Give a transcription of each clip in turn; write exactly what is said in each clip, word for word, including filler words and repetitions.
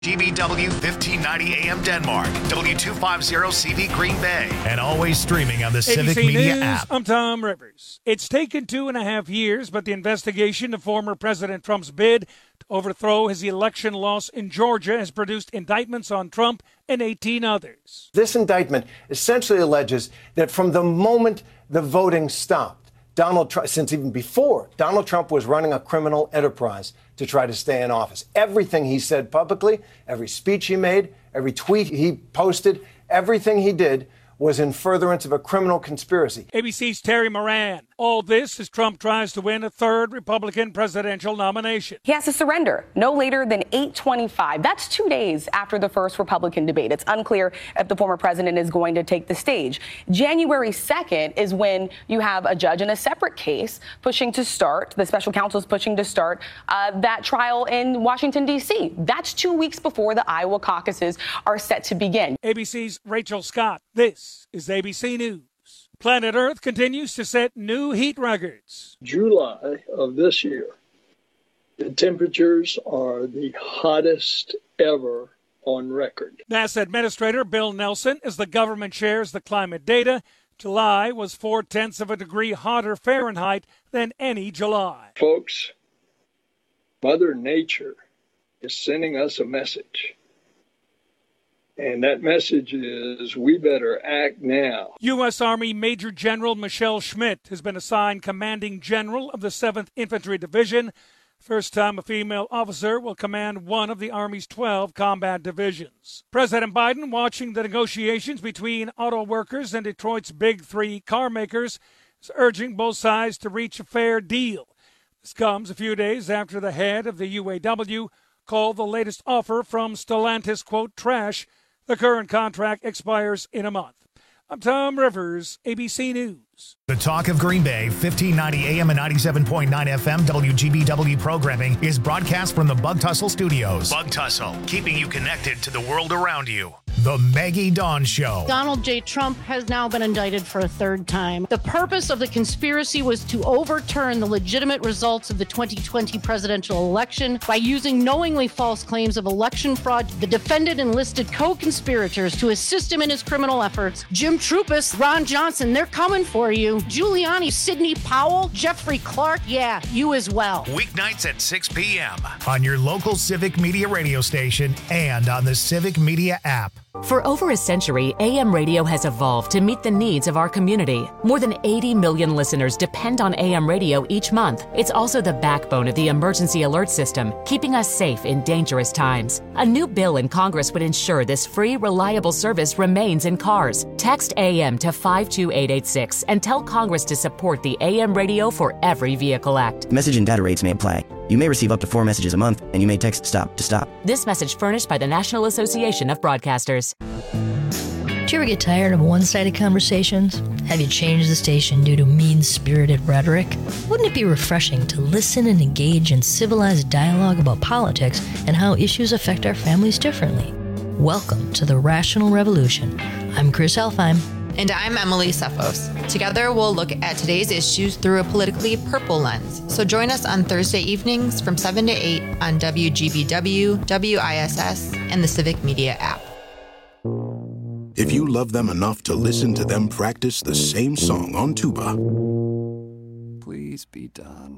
G B W fifteen ninety A M Denmark, W two fifty C V Green Bay, and always streaming on the Civic A B C Media News, app. I'm Tom Rivers. It's taken two and a half years, but the investigation of former President Trump's bid to overthrow his election loss in Georgia has produced indictments on Trump and eighteen others. This indictment essentially alleges that from the moment the voting stopped, Donald Trump, since even before, Donald Trump was running a criminal enterprise to try to stay in office. Everything he said publicly, every speech he made, every tweet he posted, everything he did was in furtherance of a criminal conspiracy. A B C's Terry Moran. All this as Trump tries to win a third Republican presidential nomination. He has to surrender no later than eight twenty-five. That's two days after the first Republican debate. It's unclear if the former president is going to take the stage. January second is when you have a judge in a separate case pushing to start, the special counsel is pushing to start uh, that trial in Washington, D C. That's two weeks before the Iowa caucuses are set to begin. A B C's Rachel Scott. This is A B C News. Planet Earth continues to set new heat records. July of this year, the temperatures are the hottest ever on record. NASA Administrator Bill Nelson, as the government shares the climate data, July was four-tenths of a degree hotter Fahrenheit than any July. Folks, Mother Nature is sending us a message. And that message is we better act now. U S. Army Major General Michelle Schmidt has been assigned commanding general of the seventh Infantry Division. First time a female officer will command one of the Army's twelve combat divisions. President Biden, watching the negotiations between auto workers and Detroit's big three car makers, is urging both sides to reach a fair deal. This comes a few days after the head of the U A W called the latest offer from Stellantis, quote, trash. The current contract expires in a month. I'm Tom Rivers, A B C News. The Talk of Green Bay, fifteen ninety A M and ninety-seven point nine F M W G B W programming is broadcast from the Bug Tussle Studios. Bug Tussle, keeping you connected to the world around you. The Maggie Dawn Show. Donald J. Trump has now been indicted for a third time. The purpose of the conspiracy was to overturn the legitimate results of the twenty twenty presidential election by using knowingly false claims of election fraud. The defendant enlisted co-conspirators to assist him in his criminal efforts. Jim Trupis, Ron Johnson, they're coming for you. Giuliani, Sidney Powell, Jeffrey Clark, yeah, you as well. Weeknights at six p.m. on your local Civic Media radio station and on the Civic Media app. For over a century, A M radio has evolved to meet the needs of our community. More than eighty million listeners depend on A M radio each month. It's also the backbone of the emergency alert system, keeping us safe in dangerous times. A new bill in Congress would ensure this free, reliable service remains in cars. Text A M to five two eight eight six and tell Congress to support the A M Radio for Every Vehicle Act. Message and data rates may apply. You may receive up to four messages a month, and you may text STOP to stop. This message furnished by the National Association of Broadcasters. Do you ever get tired of one-sided conversations? Have you changed the station due to mean-spirited rhetoric? Wouldn't it be refreshing to listen and engage in civilized dialogue about politics and how issues affect our families differently? Welcome to the Rational Revolution. I'm Chris Elfheim. And I'm Emily Sefos. Together, we'll look at today's issues through a politically purple lens. So join us on Thursday evenings from seven to eight on W G B W, W I S S, and the Civic Media app. If you love them enough to listen to them practice the same song on tuba, please be done.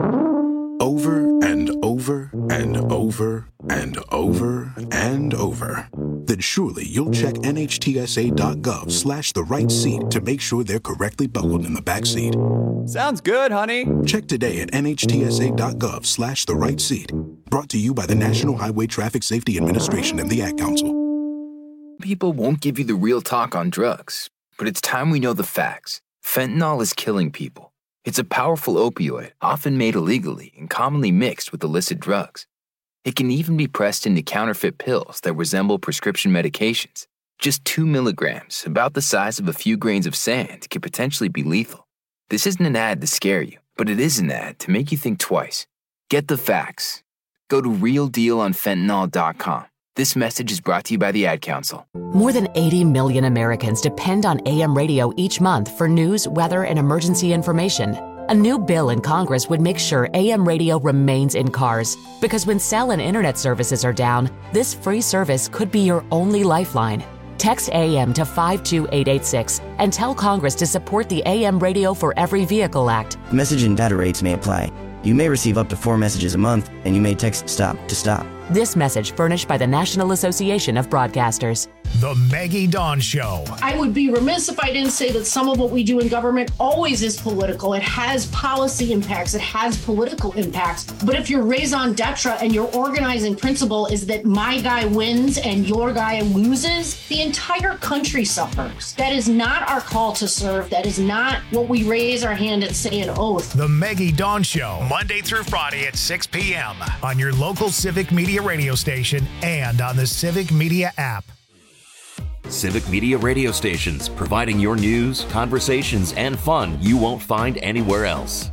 Over and over and over and over and over, then surely you'll check N H T S A dot gov slash the right seat to make sure they're correctly buckled in the back seat. Sounds good, honey. Check today at N H T S A dot gov slash the right seat. Brought to you by the National Highway Traffic Safety Administration and the Ad Council. People won't give you the real talk on drugs, but it's time we know the facts. Fentanyl is killing people. It's a powerful opioid, often made illegally and commonly mixed with illicit drugs. It can even be pressed into counterfeit pills that resemble prescription medications. Just two milligrams, about the size of a few grains of sand, can potentially be lethal. This isn't an ad to scare you, but it is an ad to make you think twice. Get the facts. Go to real deal on fentanyl dot com. This message is brought to you by the Ad Council. More than eighty million Americans depend on A M radio each month for news, weather, and emergency information. A new bill in Congress would make sure A M radio remains in cars, because when cell and internet services are down, this free service could be your only lifeline. Text A M to five two eight eight six and tell Congress to support the A M Radio for Every Vehicle Act. Message and data rates may apply. You may receive up to four messages a month, and you may text STOP to stop. This message furnished by the National Association of Broadcasters. The Maggie Dawn Show. I would be remiss if I didn't say that some of what we do in government always is political. It has policy impacts. It has political impacts. But if your raison d'etre and your organizing principle is that my guy wins and your guy loses, the entire country suffers. That is not our call to serve. That is not what we raise our hand and say an oath. The Maggie Dawn Show, Monday through Friday at six p.m. on your local Civic Media radio station and on the Civic Media app. Civic Media radio stations, providing your news, conversations, and fun you won't find anywhere else.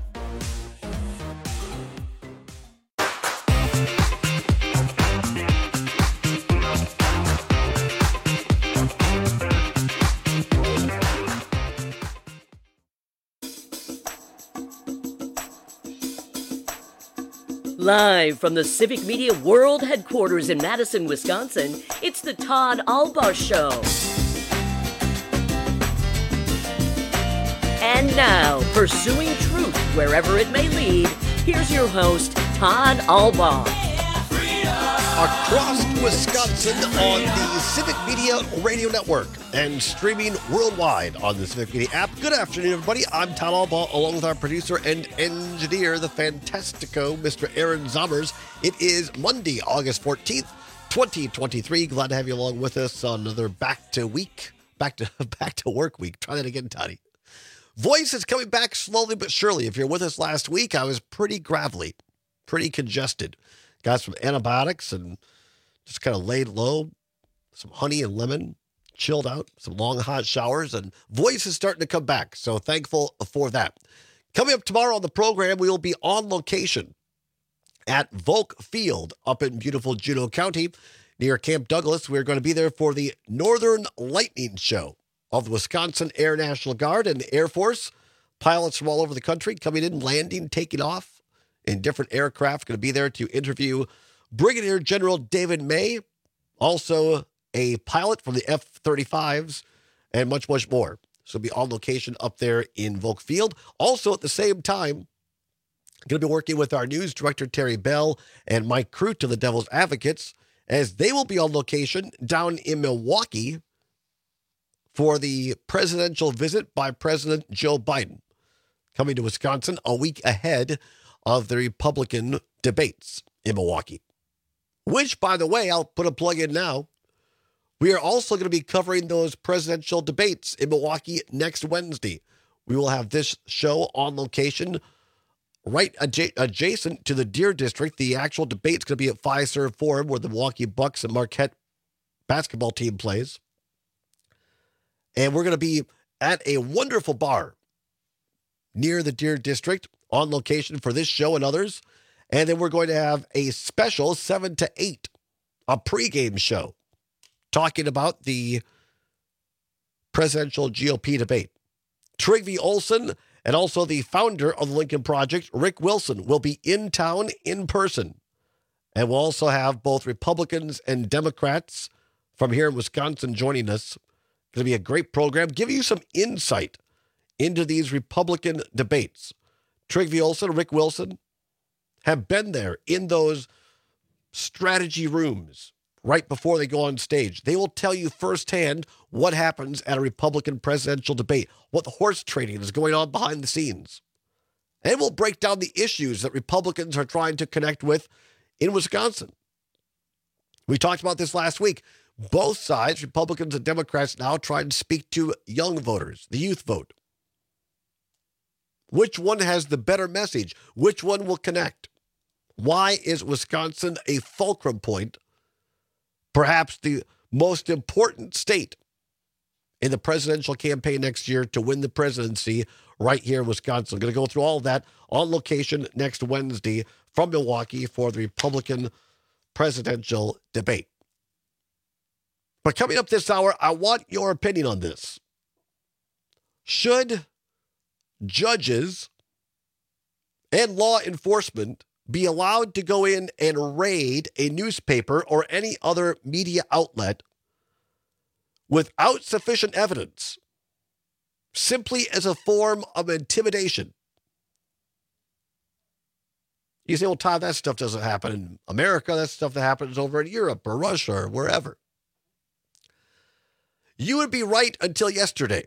Live from the Civic Media World Headquarters in Madison, Wisconsin, it's the Todd Albaugh Show. And now, pursuing truth wherever it may lead, here's your host, Todd Albaugh. Across Wisconsin on the Civic Media Radio Network and streaming worldwide on the Civic Media app. Good afternoon, everybody. I'm Todd Albaugh, along with our producer and engineer, the Fantastico, Mister Aaron Zommers. It is Monday, August fourteenth, twenty twenty-three. Glad to have you along with us on another back to week, back to back to work week. Try that again, Toddy. Voice is coming back slowly but surely. If you're with us last week, I was pretty gravelly, pretty congested. Got some antibiotics and just kind of laid low, some honey and lemon, chilled out, some long hot showers, and voice is starting to come back. So thankful for that. Coming up tomorrow on the program, we will be on location at Volk Field up in beautiful Juneau County near Camp Douglas. We're going to be there for the Northern Lightning Show of the Wisconsin Air National Guard and the Air Force. Pilots from all over the country coming in, landing, taking off in different aircraft. Going to be there to interview Brigadier General David May, also a pilot from the F thirty-fives, and much, much more. So be on location up there in Volk Field. Also at the same time, going to be working with our news director, Terry Bell, and Mike Crute of the Devil's Advocates, as they will be on location down in Milwaukee for the presidential visit by President Joe Biden, coming to Wisconsin a week ahead of the Republican debates in Milwaukee. Which, by the way, I'll put a plug in now. We are also going to be covering those presidential debates in Milwaukee next Wednesday. We will have this show on location right adja- adjacent to the Deer District. The actual debate's going to be at Fiserv Forum, where the Milwaukee Bucks and Marquette basketball team plays. And we're going to be at a wonderful bar near the Deer District on location for this show and others. And then we're going to have a special seven to eight, a pregame show, talking about the presidential G O P debate. Trygve Olsen and also the founder of the Lincoln Project, Rick Wilson, will be in town in person. And we'll also have both Republicans and Democrats from here in Wisconsin joining us. Going to be a great program, giving you some insight into these Republican debates. Trygve Olsen, Rick Wilson have been there in those strategy rooms right before they go on stage. They will tell you firsthand what happens at a Republican presidential debate, what the horse trading is going on behind the scenes. And we'll break down the issues that Republicans are trying to connect with in Wisconsin. We talked about this last week. Both sides, Republicans and Democrats, now trying to speak to young voters, the youth vote. Which one has the better message? Which one will connect? Why is Wisconsin a fulcrum point, perhaps the most important state in the presidential campaign next year to win the presidency right here in Wisconsin? I'm going to go through all of that on location next Wednesday from Milwaukee for the Republican presidential debate. But coming up this hour, I want your opinion on this. Should judges and law enforcement be allowed to go in and raid a newspaper or any other media outlet without sufficient evidence, simply as a form of intimidation? You say, well, Todd, that stuff doesn't happen in America. That's stuff that happens over in Europe or Russia or wherever. You would be right until yesterday.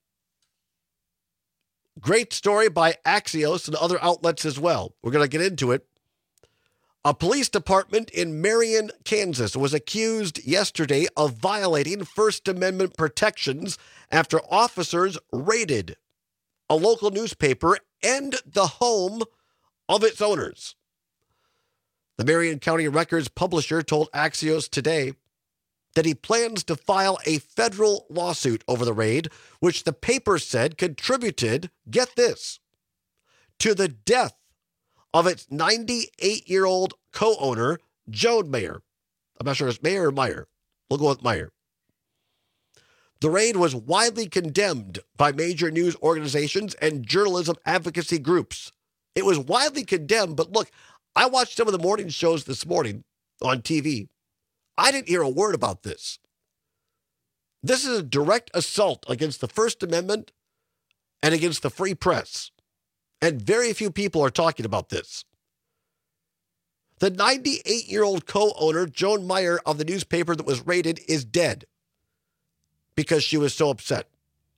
Great story by Axios and other outlets as well. We're going to get into it. A police department in Marion, Kansas was accused yesterday of violating First Amendment protections after officers raided a local newspaper and the home of its owners. The Marion County Record's publisher told Axios today that he plans to file a federal lawsuit over the raid, which the paper said contributed, get this, to the death of its ninety-eight-year-old co-owner, Joan Meyer. I'm not sure if it's Meyer or Meyer. We'll go with Meyer. The raid was widely condemned by major news organizations and journalism advocacy groups. It was widely condemned, but look, I watched some of the morning shows this morning on T V. I didn't hear a word about this. This is a direct assault against the First Amendment and against the free press. And very few people are talking about this. The ninety-eight-year-old co-owner, Joan Meyer, of the newspaper that was raided is dead because she was so upset.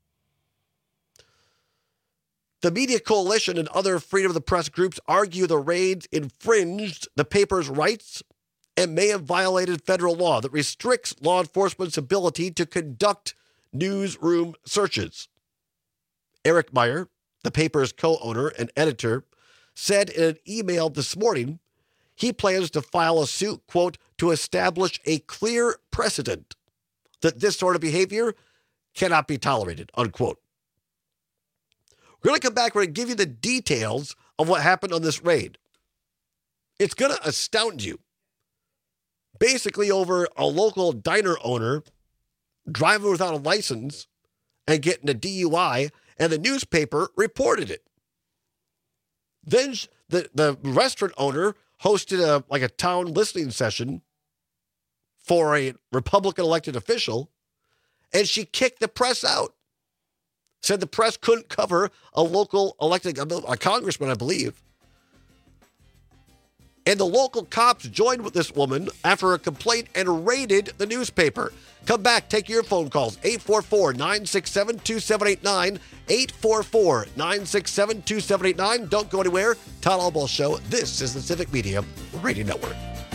The Media Coalition and other freedom of the press groups argue the raids infringed the paper's rights and may have violated federal law that restricts law enforcement's ability to conduct newsroom searches. Eric Meyer, the paper's co-owner and editor, said in an email this morning he plans to file a suit, quote, to establish a clear precedent that this sort of behavior cannot be tolerated, unquote. We're going to come back. We're going to give you the details of what happened on this raid. It's going to astound you. Basically over a local diner owner driving without a license and getting a D U I, and the newspaper reported it. Then the, the restaurant owner hosted a like a town listening session for a Republican elected official, and she kicked the press out. Said the press couldn't cover a local elected, a congressman, I believe. And the local cops joined with this woman after a complaint and raided the newspaper. Come back, take your phone calls. eight four four, nine six seven, two seven eight nine. eight four four, nine six seven, two seven eight nine. Don't go anywhere. Todd Albaugh Show. This is the Civic Media Radio Network.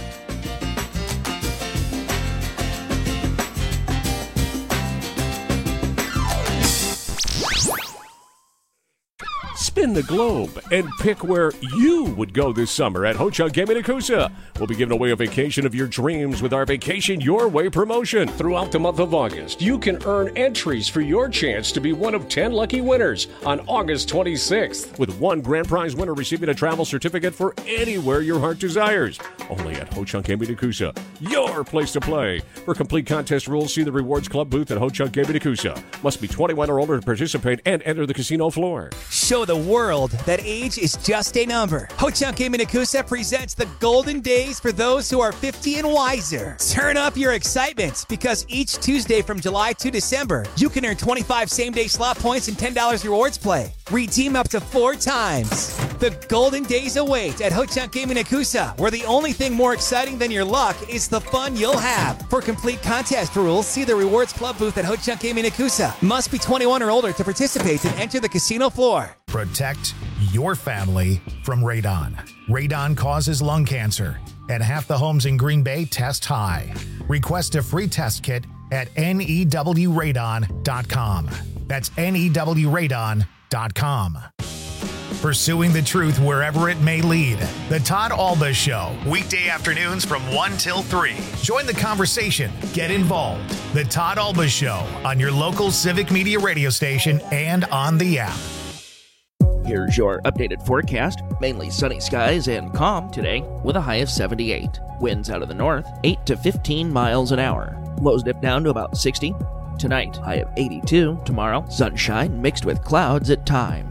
Spin the globe and pick where you would go this summer at Ho-Chunk Gaming Nakusa. We'll be giving away a vacation of your dreams with our Vacation Your Way promotion. Throughout the month of August, you can earn entries for your chance to be one of ten lucky winners on August twenty-sixth, with one grand prize winner receiving a travel certificate for anywhere your heart desires. Only at Ho-Chunk Gaming Nakusa, your place to play. For complete contest rules, see the Rewards Club booth at Ho-Chunk Gaming Nakusa. Must be twenty-one or older to participate and enter the casino floor. Show the world that age is just a number. Ho-Chunk Gaming Nakusa presents the golden days for those who are fifty and wiser. Turn up your excitement because each Tuesday from July to December, you can earn twenty-five same-day slot points and ten dollars rewards play. Redeem up to four times. The golden days await at Ho-Chunk Gaming Nakusa, where the only thing more exciting than your luck is the fun you'll have. For complete contest rules, see the Rewards Club booth at Ho-Chunk Gaming Nakusa. Must be twenty-one or older to participate and enter the casino floor. Protect your family from radon. Radon causes lung cancer, and half the homes in Green Bay test high. Request a free test kit at N E W radon dot com. That's N E W radon dot com. Pursuing the truth wherever it may lead. The Todd Albaugh Show, weekday afternoons from one till three. Join the conversation. Get involved. The Todd Albaugh Show on your local Civic Media radio station and on the app. Here's your updated forecast. Mainly sunny skies and calm today with a high of seventy-eight. Winds out of the north, eight to fifteen miles an hour. Lows dip down to about sixty. Tonight, high of eighty-two. Tomorrow, sunshine mixed with clouds at times.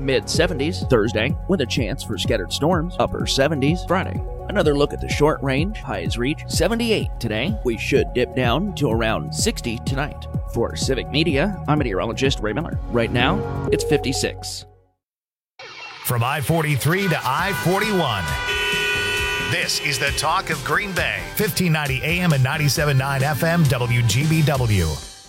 Mid seventies Thursday, with a chance for scattered storms. Upper seventies Friday. Another look at the short range. Highs reach seventy-eight today. We should dip down to around sixty tonight. For Civic Media, I'm meteorologist Ray Miller. Right now, it's fifty-six. From I forty-three to I forty-one. This is the talk of Green Bay. fifteen ninety A M and ninety-seven point nine F M W G B W.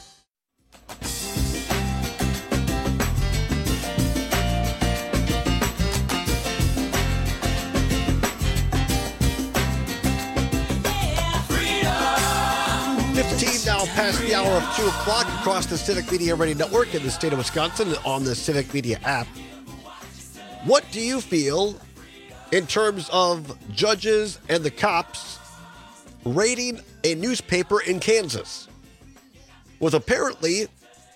fifteen now past the hour of two o'clock across the Civic Media Radio Network in the state of Wisconsin and on the Civic Media app. What do you feel in terms of judges and the cops raiding a newspaper in Kansas with apparently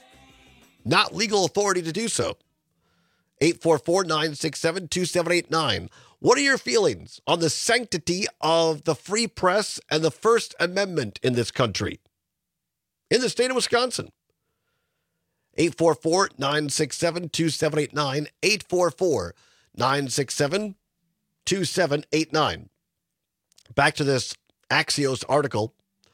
not legal authority to do so? eight four four, nine six seven, two seven eight nine. What are your feelings on the sanctity of the free press and the First Amendment in this country, in the state of Wisconsin? eight four four, nine six seven, two seven eight nine, eight four four, nine six seven, two seven eight nine. Back to this Axios article.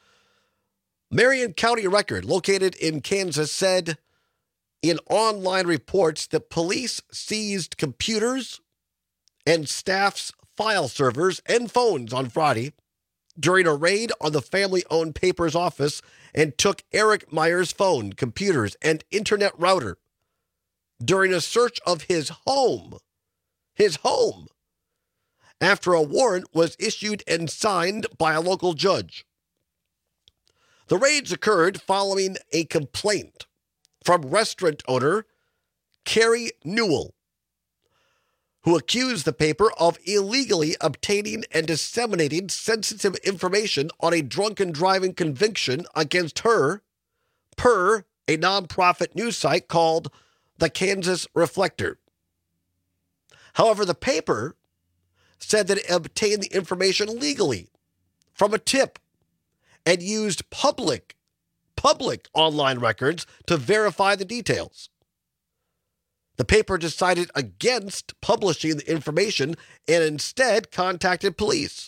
Marion County Record, located in Kansas, said in online reports that police seized computers and staff's file servers and phones on Friday during a raid on the family-owned paper's office and took Eric Meyer's phone, computers, and internet router during a search of his home. His home. After a warrant was issued and signed by a local judge. The raids occurred following a complaint from restaurant owner Carrie Newell, who accused the paper of illegally obtaining and disseminating sensitive information on a drunken driving conviction against her, per a nonprofit news site called the Kansas Reflector. However, the paper said that it obtained the information legally from a tip and used public, public online records to verify the details. The paper decided against publishing the information and instead contacted police.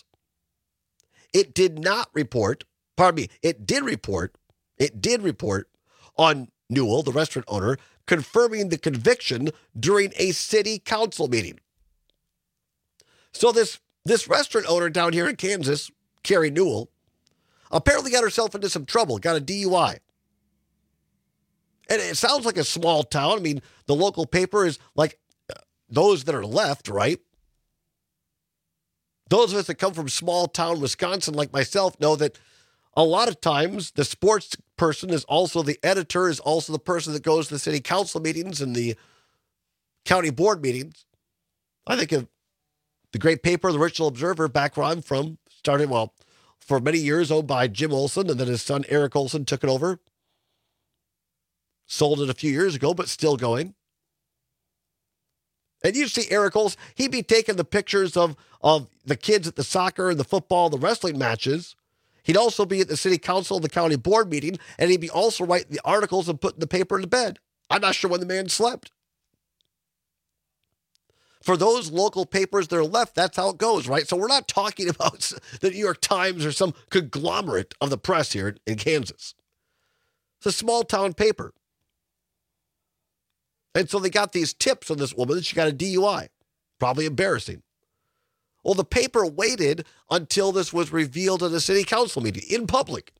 It did not report, pardon me, it did report, it did report on Newell, the restaurant owner, confirming the conviction during a city council meeting. So this, this restaurant owner down here in Kansas, Carrie Newell, apparently got herself into some trouble, got a D U I. And it sounds like a small town. I mean, the local paper is like those that are left, right? Those of us that come from small town Wisconsin, like myself, know that a lot of times the sports person is also the editor, is also the person that goes to the city council meetings and the county board meetings. I think of the great paper, the Richland Observer, back where I'm from, started, well, for many years owned by Jim Olson, and then his son Eric Olson took it over. Sold it a few years ago, but still going. And you see Eric Olson, he'd be taking the pictures of, of the kids at the soccer and the football, the wrestling matches. He'd also be at the city council, the county board meeting, and he'd be also writing the articles and putting the paper in the bed. I'm not sure when the man slept. For those local papers that are left, that's how it goes, right? So we're not talking about the New York Times or some conglomerate of the press here in Kansas. It's a small town paper. And so they got these tips on this woman that she got a D U I. Probably embarrassing. Well, the paper waited until this was revealed at a city council meeting in public.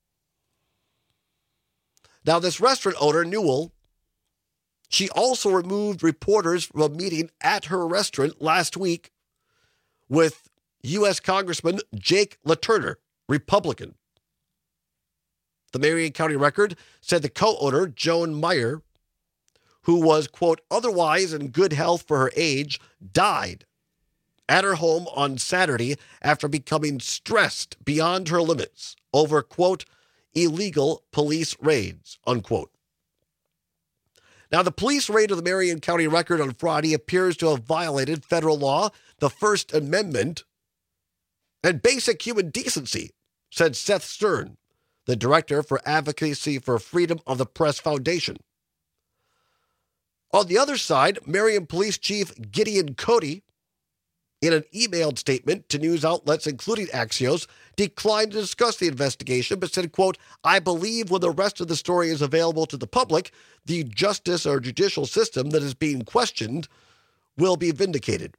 Now, this restaurant owner, Newell, she also removed reporters from a meeting at her restaurant last week with U S Congressman Jake LaTurner, Republican. The Marion County Record said the co-owner, Joan Meyer, who was, quote, otherwise in good health for her age, died at her home on Saturday after becoming stressed beyond her limits over, quote, illegal police raids, unquote. Now, the police raid of the Marion County Record on Friday appears to have violated federal law, the First Amendment, and basic human decency, said Seth Stern, the director for Advocacy for Freedom of the Press Foundation. On the other side, Marion Police Chief Gideon Cody, in an emailed statement to news outlets, including Axios, declined to discuss the investigation, but said, quote, I believe when the rest of the story is available to the public, the justice or judicial system that is being questioned will be vindicated.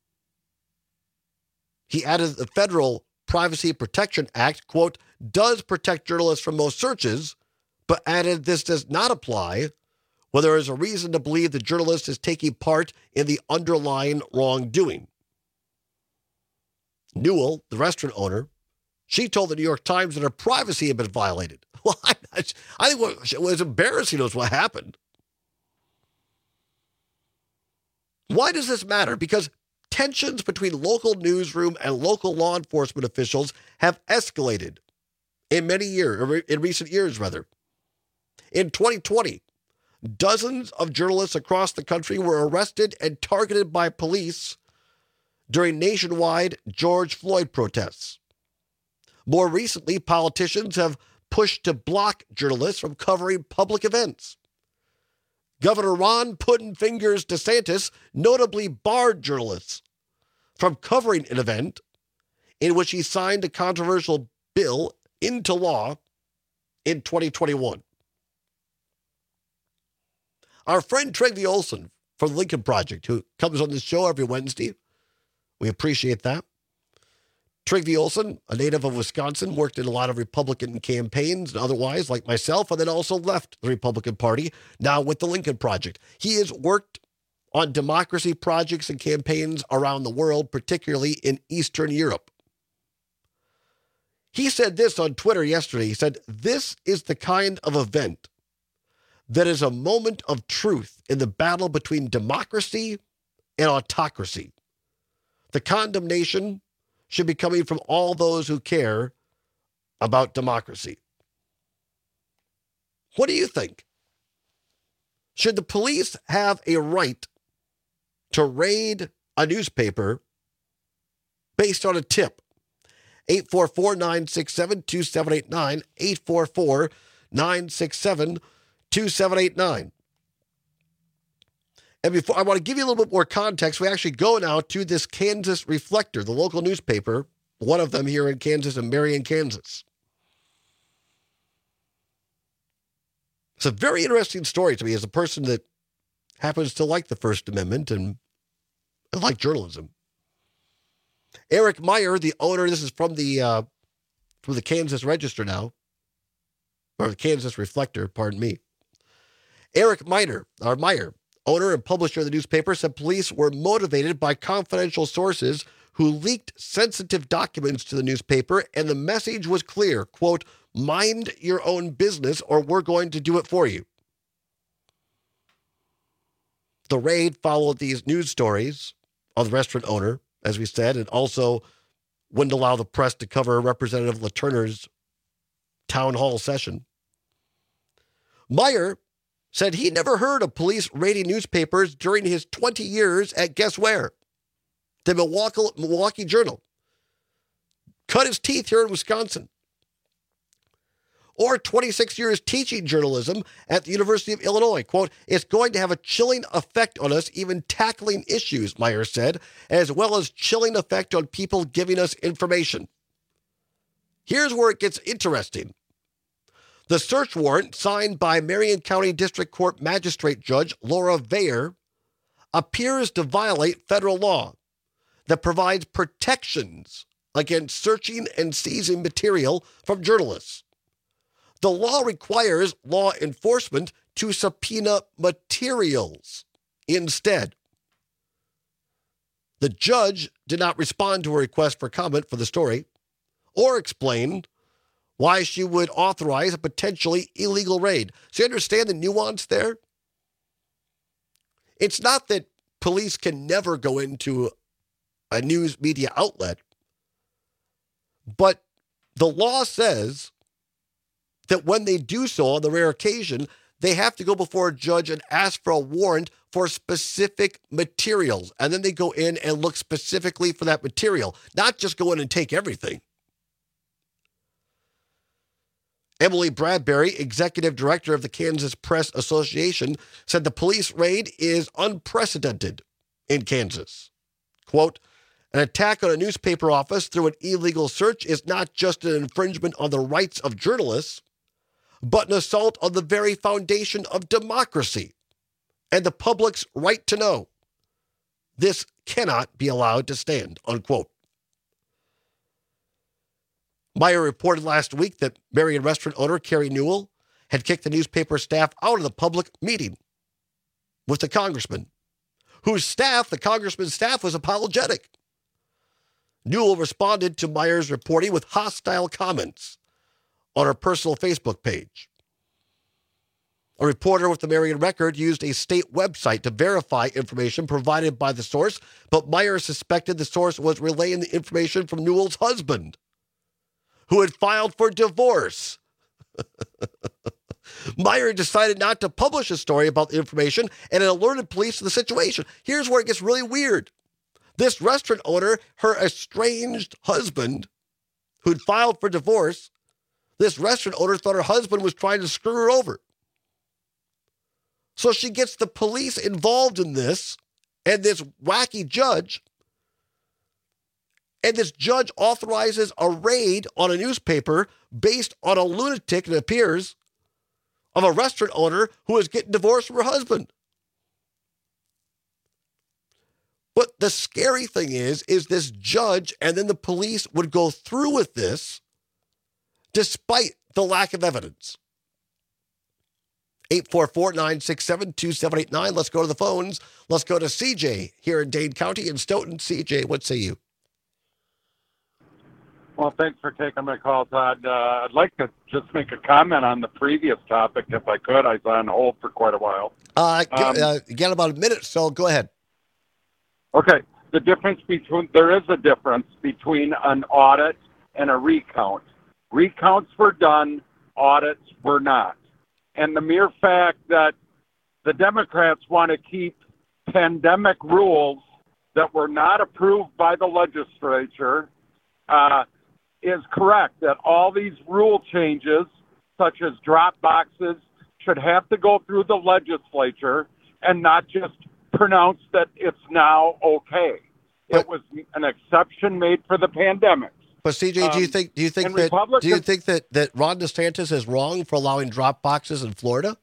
He added that the Federal Privacy Protection Act, quote, does protect journalists from most searches, but added this does not apply when there is a reason to believe the journalist is taking part in the underlying wrongdoing. Newell, the restaurant owner, she told the New York Times that her privacy had been violated. Well, I, I think what was embarrassing was what happened. Why does this matter? Because tensions between local newsroom and local law enforcement officials have escalated in many years, or in recent years, rather. In twenty twenty, dozens of journalists across the country were arrested and targeted by police during nationwide George Floyd protests. More recently, politicians have pushed to block journalists from covering public events. Governor Ron Puddin' DeSantis notably barred journalists from covering an event in which he signed a controversial bill into law in twenty twenty-one. Our friend Trygve Olsen from the Lincoln Project, who comes on this show every Wednesday, we appreciate that. Trygve Olsen, a native of Wisconsin, worked in a lot of Republican campaigns and otherwise, like myself, and then also left the Republican Party, now with the Lincoln Project. He has worked on democracy projects and campaigns around the world, particularly in Eastern Europe. He said this on Twitter yesterday. He said, this is the kind of event that is a moment of truth in the battle between democracy and autocracy. The condemnation should be coming from all those who care about democracy. What do you think? Should the police have a right to raid a newspaper based on a tip? eight four four, nine six seven, two seven eight nine, eight four four, nine six seven, two seven eight nine. And before I want to give you a little bit more context, we actually go now to this Kansas Reflector, the local newspaper, one of them here in Kansas, in Marion, Kansas. It's a very interesting story to me as a person that happens to like the First Amendment and, and like journalism. Eric Meyer, the owner, this is from the uh, from the Kansas Register now, or the Kansas Reflector, pardon me. Eric Meyer, or Meyer, owner and publisher of the newspaper, said police were motivated by confidential sources who leaked sensitive documents to the newspaper, and the message was clear, quote, mind your own business or we're going to do it for you. The raid followed these news stories of the restaurant owner, as we said, and also wouldn't allow the press to cover Representative LaTurner's town hall session. Meyer said he never heard of police raiding newspapers during his twenty years at guess where? The Milwaukee, Milwaukee Journal. Cut his teeth here in Wisconsin. Or twenty-six years teaching journalism at the University of Illinois. Quote, it's going to have a chilling effect on us, even tackling issues, Meyer said, as well as chilling effect on people giving us information. Here's where it gets interesting. The search warrant signed by Marion County District Court Magistrate Judge Laura Vayer appears to violate federal law that provides protections against searching and seizing material from journalists. The law requires law enforcement to subpoena materials instead. The judge did not respond to a request for comment for the story or explain why she would authorize a potentially illegal raid. So you understand the nuance there? It's not that police can never go into a news media outlet, but the law says that when they do so, on the rare occasion, they have to go before a judge and ask for a warrant for specific materials. And then they go in and look specifically for that material, not just go in and take everything. Emily Bradbury, executive director of the Kansas Press Association, said the police raid is unprecedented in Kansas. Quote, an attack on a newspaper office through an illegal search is not just an infringement on the rights of journalists, but an assault on the very foundation of democracy and the public's right to know. This cannot be allowed to stand, unquote. Meijer reported last week that Marion restaurant owner Carrie Newell had kicked the newspaper staff out of the public meeting with the congressman, whose staff, the congressman's staff, was apologetic. Newell responded to Meijer's reporting with hostile comments on her personal Facebook page. A reporter with the Marion Record used a state website to verify information provided by the source, but Meijer suspected the source was relaying the information from Newell's husband, who had filed for divorce. Meijer decided not to publish a story about the information and it alerted police to the situation. Here's where it gets really weird. This restaurant owner, her estranged husband, who'd filed for divorce, this restaurant owner thought her husband was trying to screw her over. So she gets the police involved in this, and this wacky judge, and this judge authorizes a raid on a newspaper based on a lunatic, it appears, of a restaurant owner who is getting divorced from her husband. But the scary thing is, is this judge and then the police would go through with this despite the lack of evidence. eight four four, nine six seven, two seven eight nine. Let's go to the phones. Let's go to C J here in Dane County in Stoughton. C J, what say you? Well, thanks for taking my call, Todd. Uh, I'd like to just make a comment on the previous topic, if I could. I was on hold for quite a while. Uh, Um, uh, you got about a minute, so go ahead. Okay, the difference between, there is a difference between an audit and a recount. Recounts were done, audits were not. And the mere fact that the Democrats want to keep pandemic rules that were not approved by the legislature uh, is correct, that all these rule changes, such as drop boxes, should have to go through the legislature and not just pronounce that it's now okay. But, it was an exception made for the pandemic. But C J, do you Um, think do you think and that do you Republicans- think that, that Ron DeSantis is wrong for allowing drop boxes in Florida?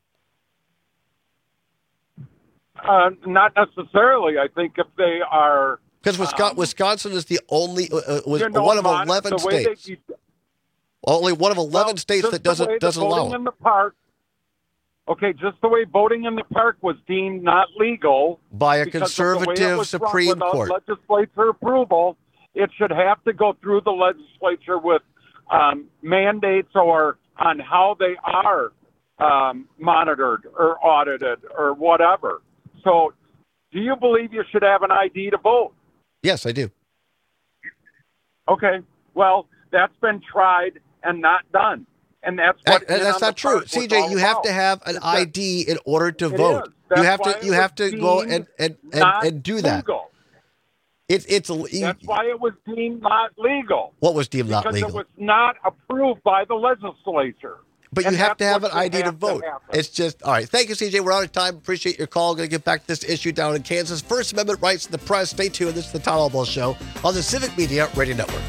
Uh, not necessarily. I think if they are, Because Wisconsin, um, Wisconsin is the only uh, was you know, one of Mon- eleven the way states. They, Only one of eleven well, states just that the way doesn't the doesn't allow voting it. in the park. Okay, just the way voting in the park was deemed not legal By a because of the way it conservative was run Supreme without Court. legislature approval, it should have to go through the legislature with um, mandates or on how they are um, monitored or audited or whatever. So, do you believe you should have an I D to vote? Yes, I do. Okay, well, that's been tried and not done. And that's what That- In that's on not the true, Park was C J. all You have about. to have an It's I that- D in order to It vote. is. You That's have why to it you have was to go deemed and and, and, not and do that. legal. It's it's That's why it was deemed not legal. what was deemed not because legal. it was not approved by the legislature. But And you have to that's have an what should I D to have vote. happen. It's just, all right. Thank you, C J. We're out of time. Appreciate your call. Going to get back to this issue down in Kansas. First Amendment rights to the press. Stay tuned. This is the Todd Albaugh Show on the Civic Media Radio Network.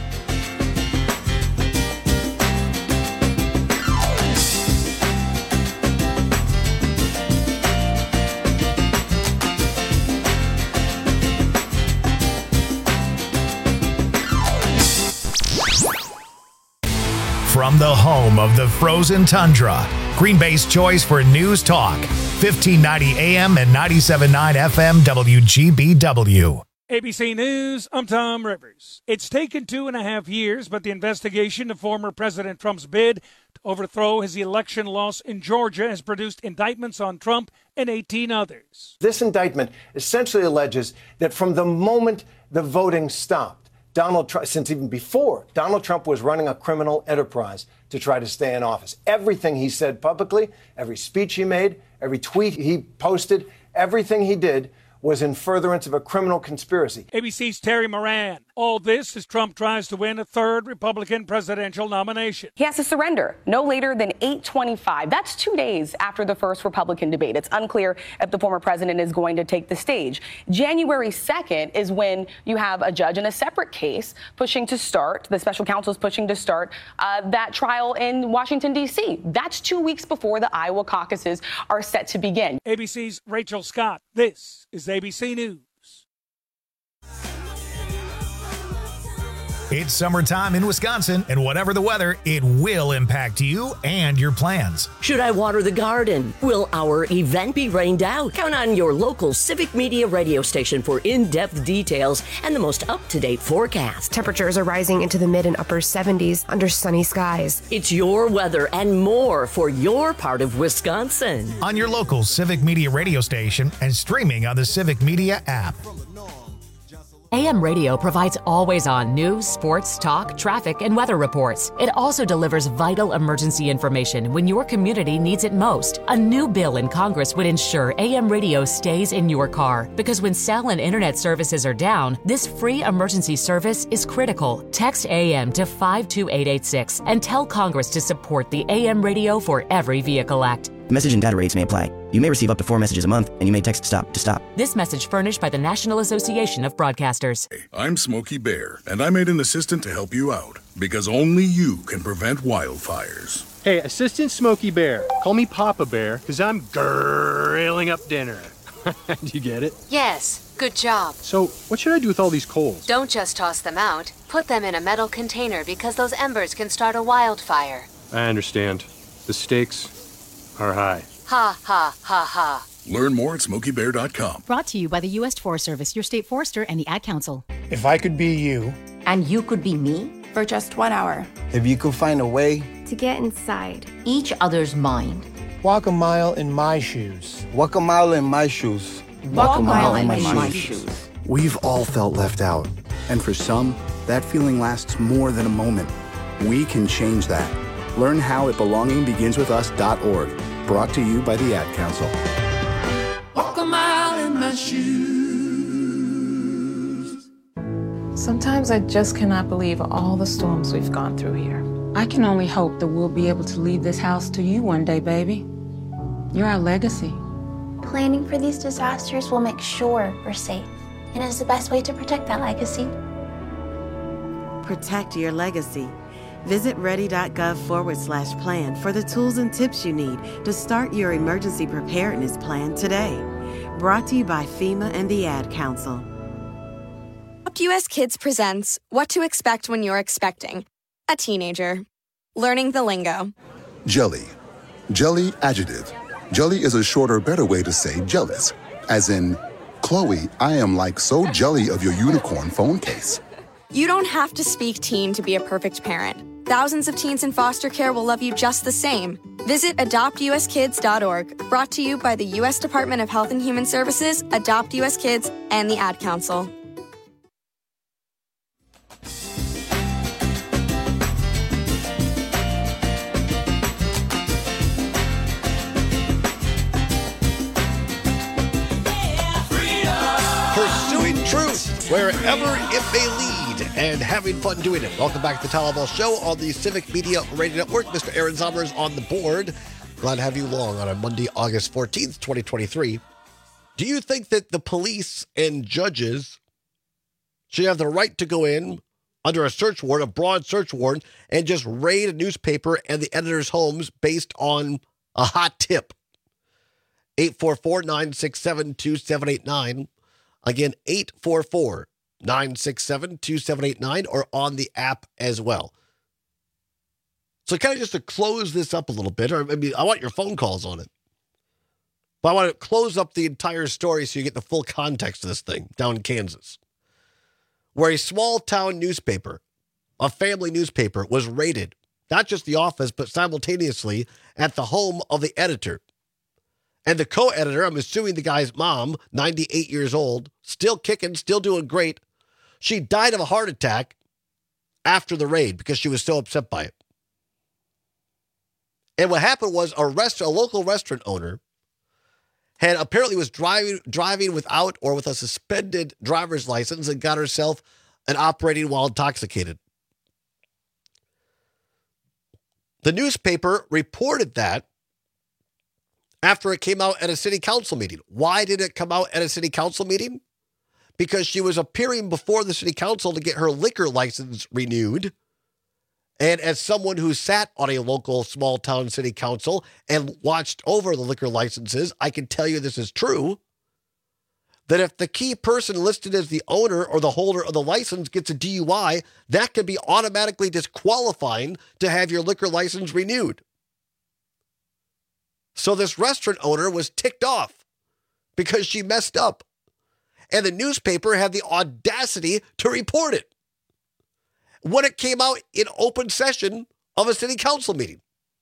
From the home of the frozen tundra, Green Bay's choice for news talk, fifteen ninety A M and ninety-seven point nine F M W G B W. A B C News, I'm Tom Rivers. It's taken two and a half years, but the investigation of former President Trump's bid to overthrow his election loss in Georgia has produced indictments on Trump and eighteen others. This indictment essentially alleges that from the moment the voting stopped, Donald Trump, since even before, Donald Trump was running a criminal enterprise to try to stay in office. Everything he said publicly, every speech he made, every tweet he posted, everything he did was in furtherance of a criminal conspiracy. A B C's Terry Moran. All this as Trump tries to win a third Republican presidential nomination. He has to surrender no later than eight twenty-five. That's two days after the first Republican debate. It's unclear if the former president is going to take the stage. January second is when you have a judge in a separate case pushing to start, the special counsel is pushing to start uh, that trial in Washington, D C. That's two weeks before the Iowa caucuses are set to begin. A B C's Rachel Scott. This is A B C News. It's summertime in Wisconsin, and whatever the weather, it will impact you and your plans. Should I water the garden? Will our event be rained out? Count on your local Civic Media radio station for in-depth details and the most up-to-date forecast. Temperatures are rising into the mid and upper seventies under sunny skies. It's your weather and more for your part of Wisconsin. On your local Civic Media radio station and streaming on the Civic Media app. A M Radio provides always-on news, sports, talk, traffic, and weather reports. It also delivers vital emergency information when your community needs it most. A new bill in Congress would ensure A M Radio stays in your car, because when cell and internet services are down, this free emergency service is critical. Text A M to five two eight eight six and tell Congress to support the A M Radio for Every Vehicle Act. Message and data rates may apply. You may receive up to four messages a month, and you may text STOP to stop. This message furnished by the National Association of Broadcasters. I'm Smokey Bear, and I made an assistant to help you out, because only you can prevent wildfires. Hey, Assistant Smokey Bear. Call me Papa Bear, because I'm grilling up dinner. Do you get it? Yes, good job. So, what should I do with all these coals? Don't just toss them out. Put them in a metal container, because those embers can start a wildfire. I understand. The stakes are high. Ha, ha, ha, ha. Learn more at smokey bear dot com. Brought to you by the U S Forest Service, your state forester, and the Ad Council. If I could be you. And you could be me? For just one hour. If you could find a way. To get inside. Each other's mind. Walk a mile in my shoes. Walk a mile in my shoes. Walk, Walk a mile, mile in, in my, my shoes. shoes. We've all felt left out. And for some, that feeling lasts more than a moment. We can change that. Learn how at belonging begins with us dot org. Brought to you by the Ad Council. Walk a mile in my shoes. Sometimes I just cannot believe all the storms we've gone through here. I can only hope that we'll be able to leave this house to you one day, baby. You're our legacy. Planning for these disasters will make sure we're safe, and is the best way to protect that legacy. Protect your legacy. Visit ready.gov forward slash plan for the tools and tips you need to start your emergency preparedness plan today. Brought to you by FEMA and the Ad Council. Adopt U S Kids presents What to Expect When You're Expecting a Teenager. Learning the lingo. Jelly. Jelly adjective. Jelly is a shorter, better way to say jealous. As in, Chloe, I am like so jelly of your unicorn phone case. You don't have to speak teen to be a perfect parent. Thousands of teens in foster care will love you just the same. Visit adopt u s kids dot org. Brought to you by the U S Department of Health and Human Services, Adopt U S Kids, and the Ad Council. Pursuing truth wherever it may lead and having fun doing it. Welcome back to the Tyler Ball Show on the Civic Media Radio Network. Mister Aaron Sommer is on the board. Glad to have you along on a Monday, August fourteenth, twenty twenty-three. Do you think that the police and judges should have the right to go in under a search warrant, a broad search warrant, and just raid a newspaper and the editor's homes based on a hot tip? eight four four, nine six seven, two seven eight nine. Again, eight four four, nine six seven, two seven eight nine, or on the app as well. So kind of just to close this up a little bit, or maybe I want your phone calls on it. But I want to close up the entire story so you get the full context of this thing down in Kansas, where a small town newspaper, a family newspaper, was raided, not just the office, but simultaneously at the home of the editor. And the co-editor, I'm assuming the guy's mom, ninety-eight years old, still kicking, still doing great. She died of a heart attack after the raid because she was so upset by it. And what happened was a, rest, a local restaurant owner had apparently was driving driving without or with a suspended driver's license and got herself an operating while intoxicated. The newspaper reported that after it came out at a city council meeting. Why did it come out at a city council meeting? Because she was appearing before the city council to get her liquor license renewed. And as someone who sat on a local small town city council and watched over the liquor licenses, I can tell you this is true, that if the key person listed as the owner or the holder of the license gets a D U I, that can be automatically disqualifying to have your liquor license renewed. So this restaurant owner was ticked off because she messed up. And the newspaper had the audacity to report it when it came out in open session of a city council meeting.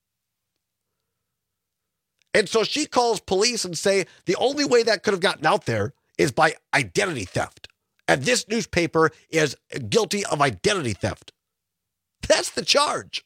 And so she calls police and say the only way that could have gotten out there is by identity theft. And this newspaper is guilty of identity theft. That's the charge.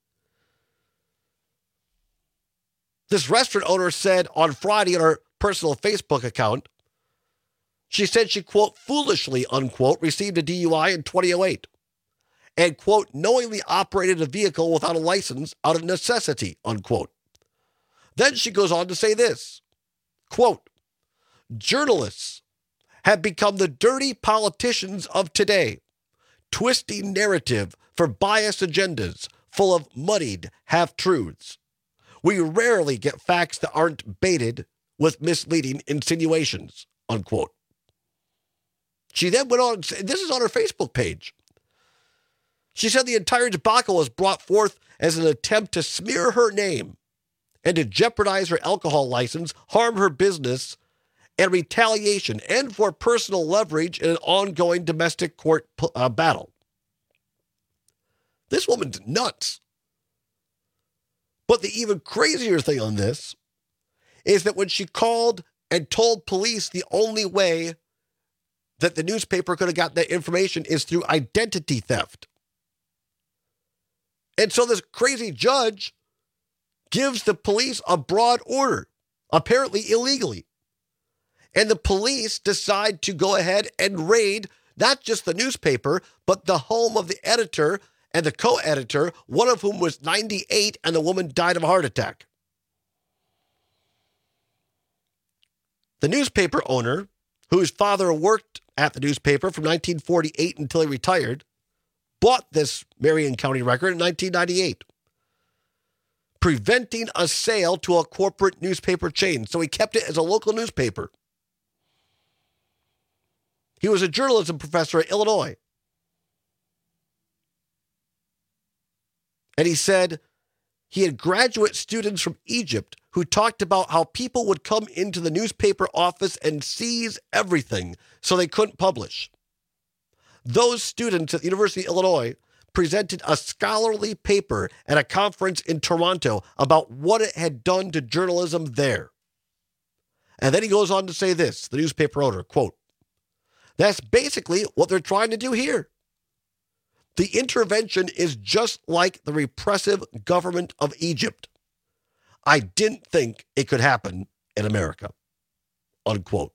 This restaurant owner said on Friday on her personal Facebook account, she said she, quote, foolishly, unquote, received a D U I in twenty oh eight and, quote, knowingly operated a vehicle without a license out of necessity, unquote. Then she goes on to say this, quote, journalists have become the dirty politicians of today, twisting narrative for biased agendas full of muddied half-truths. We rarely get facts that aren't baited with misleading insinuations, unquote. She then went on, this is on her Facebook page. She said the entire debacle was brought forth as an attempt to smear her name and to jeopardize her alcohol license, harm her business, and retaliation, and for personal leverage in an ongoing domestic court uh, battle. This woman's nuts. But the even crazier thing on this is that when she called and told police the only way that the newspaper could have gotten that information is through identity theft. And so this crazy judge gives the police a broad order, apparently illegally. And the police decide to go ahead and raid not just the newspaper, but the home of the editor and the co-editor, one of whom was ninety-eight, and the woman died of a heart attack. The newspaper owner, whose father worked at the newspaper from nineteen forty-eight until he retired, bought this Marion County Record in nineteen ninety-eight, preventing a sale to a corporate newspaper chain. So he kept it as a local newspaper. He was a journalism professor at Illinois. And he said he had graduate students from Egypt who talked about how people would come into the newspaper office and seize everything so they couldn't publish. Those students at the University of Illinois presented a scholarly paper at a conference in Toronto about what it had done to journalism there. And then he goes on to say this, the newspaper owner, quote, that's basically what they're trying to do here. The intervention is just like the repressive government of Egypt. I didn't think it could happen in America, unquote.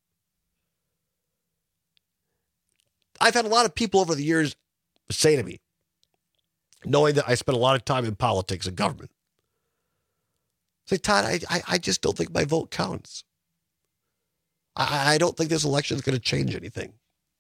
I've had a lot of people over the years say to me, knowing that I spent a lot of time in politics and government, say, Todd, I, I, I just don't think my vote counts. I, I don't think this election is going to change anything.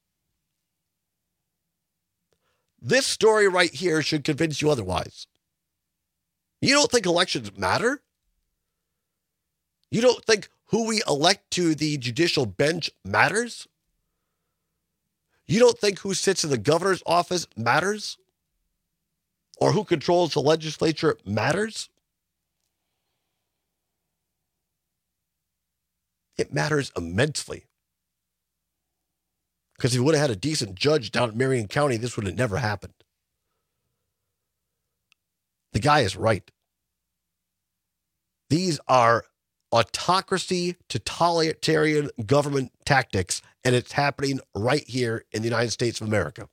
This story right here should convince you otherwise. You don't think elections matter? You don't think who we elect to the judicial bench matters? You don't think who sits in the governor's office matters? Or who controls the legislature matters? It matters immensely. Because if we would have had a decent judge down at Marion County, this would have never happened. The guy is right. These are autocracy, totalitarian government tactics, and it's happening right here in the United States of America.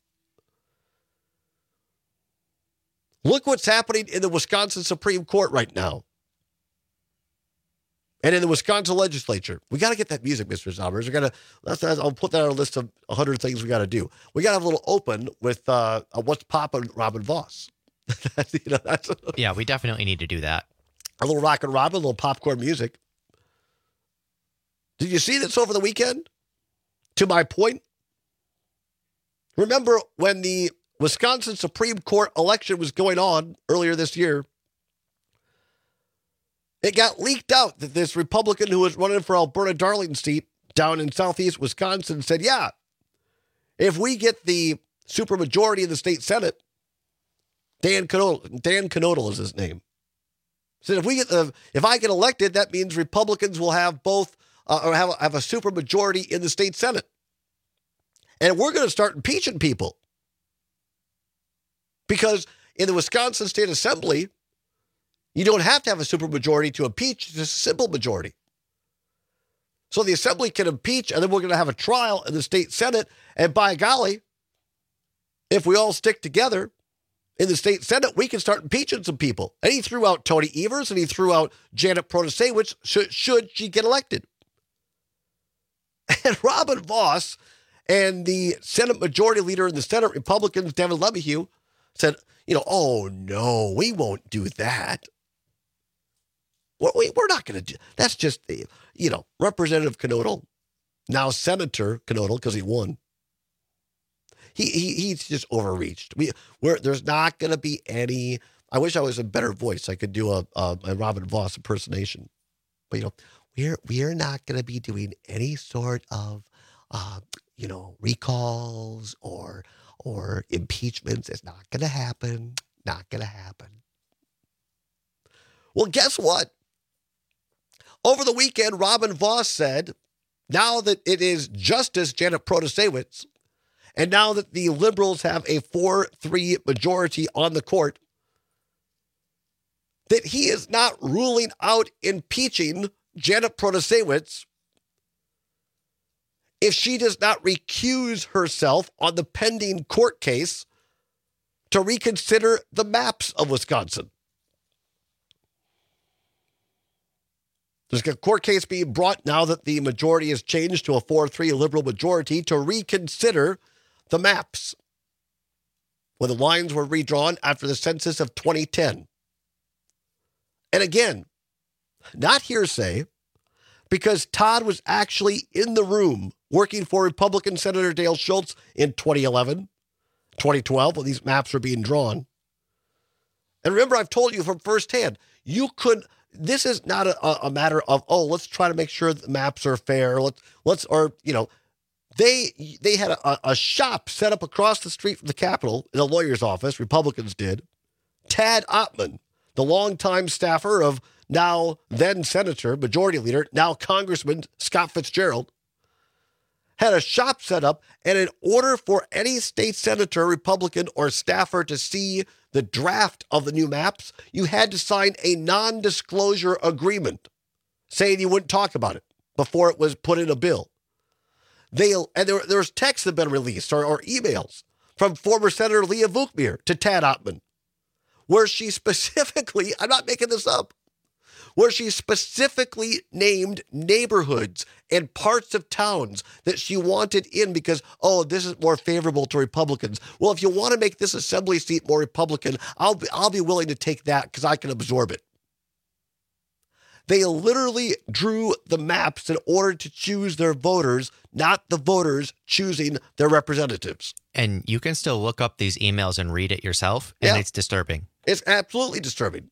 Look what's happening in the Wisconsin Supreme Court right now. And in the Wisconsin legislature, we got to get that music, Mister Zombers. We got to. That's. I'll put that on a list of a hundred things we got to do. We got to have a little open with uh, what's poppin' Robin Voss. you know, that's yeah, we definitely need to do that. A little rock and Robin, a little popcorn music. Did you see this over the weekend? To my point, remember when the Wisconsin Supreme Court election was going on earlier this year? It got leaked out that this Republican who was running for Alberta Darlington seat down in southeast Wisconsin said, yeah, if we get the supermajority in the state Senate, Dan Knodel, Dan Knodel is his name. Said if we get the, if I get elected, that means Republicans will have both, uh, or have, have a supermajority in the state Senate. And we're going to start impeaching people. Because in the Wisconsin State Assembly, you don't have to have a supermajority to impeach, it's just a simple majority. So the Assembly can impeach, and then we're going to have a trial in the state Senate. And by golly, if we all stick together in the state Senate, we can start impeaching some people. And he threw out Tony Evers, and he threw out Janet Protasewicz, should, should she get elected. And Robin Voss and the Senate Majority Leader in the Senate, Republicans, Devin LeMahieu, said, you know, oh, no, we won't do that. We're not going to do that's just, you know, Representative Knodel, now Senator Knodel, because he won. He, he He's just overreached. We, we're, there's not going to be any, I wish I was a better voice. I could do a, a, a Robin Voss impersonation. But, you know, we're, we're not going to be doing any sort of, uh, you know, recalls or or impeachments. It's not going to happen. Not going to happen. Well, guess what? Over the weekend, Robin Voss said, now that it is Justice Janet Protasewicz, and now that the Liberals have a four three majority on the court, that he is not ruling out impeaching Janet Protasewicz if she does not recuse herself on the pending court case to reconsider the maps of Wisconsin. There's a court case being brought now that the majority has changed to a four three Liberal majority to reconsider the maps when the lines were redrawn after the census of twenty ten. And again, not hearsay, because Todd was actually in the room working for Republican Senator Dale Schultz in twenty eleven, twenty twelve, when these maps were being drawn. And remember, I've told you from firsthand, you could, this is not a, a matter of, oh, let's try to make sure that the maps are fair. Let's, let's, or, you know, they, they had a, a shop set up across the street from the Capitol in a lawyer's office. Republicans did. Tad Ottman, the longtime staffer of now then Senator, Majority Leader, now Congressman Scott Fitzgerald, had a shop set up, and in order for any state senator, Republican, or staffer to see the draft of the new maps, you had to sign a non-disclosure agreement saying you wouldn't talk about it before it was put in a bill. They and there, there's texts that have been released or, or emails from former Senator Leah Vukmir to Tad Ottman, where she specifically, I'm not making this up, where she specifically named neighborhoods and parts of towns that she wanted in because, oh, this is more favorable to Republicans. Well, if you want to make this assembly seat more Republican, I'll be, I'll be willing to take that because I can absorb it. They literally drew the maps in order to choose their voters, not the voters choosing their representatives. And you can still look up these emails and read it yourself, and yeah. It's disturbing. It's absolutely disturbing.